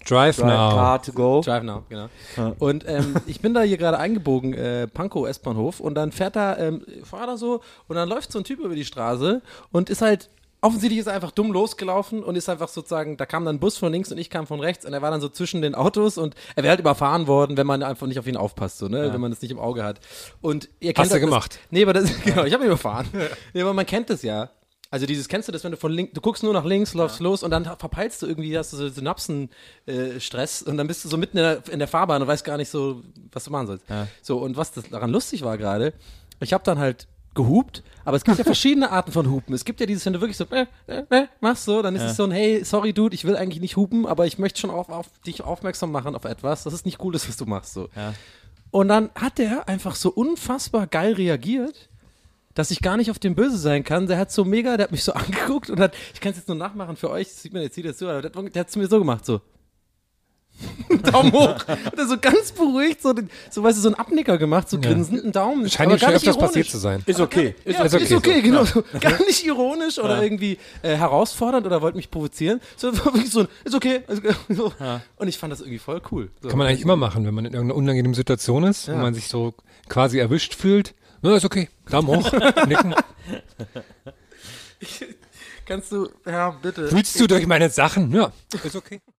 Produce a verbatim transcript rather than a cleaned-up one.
Drive Now. Car to go. Drive Now, genau. Ja. Und ähm, ich bin da hier gerade eingebogen, äh, Pankow S-Bahnhof, und dann fährt da, ähm, fahr da so, und dann läuft so ein Typ über die Straße und ist halt, offensichtlich ist er einfach dumm losgelaufen und ist einfach sozusagen, da kam dann ein Bus von links und ich kam von rechts und er war dann so zwischen den Autos und er wäre halt überfahren worden, wenn man einfach nicht auf ihn aufpasst, so, ne, ja. wenn man das nicht im Auge hat. Und ihr kennt Hast du das, gemacht? Nee, aber das, genau, ich habe ihn überfahren. Nee, aber man kennt das ja. Also dieses, kennst du das, wenn du von links, du guckst nur nach links, läufst ja. los und dann verpeilst du irgendwie, hast du so Synapsen-Stress äh, und dann bist du so mitten in der, in der Fahrbahn und weißt gar nicht so, was du machen sollst. Ja. So, und was das daran lustig war gerade, ich habe dann halt gehupt, aber es gibt ja verschiedene Arten von Hupen. Es gibt ja dieses, wenn du wirklich so, äh, äh, äh, machst so, dann ist ja. es so ein, hey, sorry Dude, ich will eigentlich nicht hupen, aber ich möchte schon auf, auf dich aufmerksam machen auf etwas, das ist nicht cool, was du machst. So. Ja. Und dann hat der einfach so unfassbar geil reagiert, dass ich gar nicht auf den böse sein kann. Der hat so mega, der hat mich so angeguckt und hat, ich kann es jetzt nur nachmachen für euch, das sieht man jetzt hier dazu, aber der, der hat es mir so gemacht, so. Daumen hoch. Und er so ganz beruhigt, so, so, weißt du, so einen Abnicker gemacht, so ja. grinsend, einen Daumen. Scheint ihm schon öfters passiert zu sein. Ist okay. Ist, ja, ist okay, ist okay so. Genau. So. Ja. Gar nicht ironisch oder ja. irgendwie äh, herausfordernd oder wollte mich provozieren. So, wirklich so, ist okay. So. Ja. Und ich fand das irgendwie voll cool. So. Kann man eigentlich immer machen, wenn man in irgendeiner unangenehmen Situation ist, ja. wo man sich so quasi erwischt fühlt. Na, ist okay. Daumen hoch, nicken. Kannst du, ja, bitte. Fühlst du durch meine Sachen? Ja, ist okay.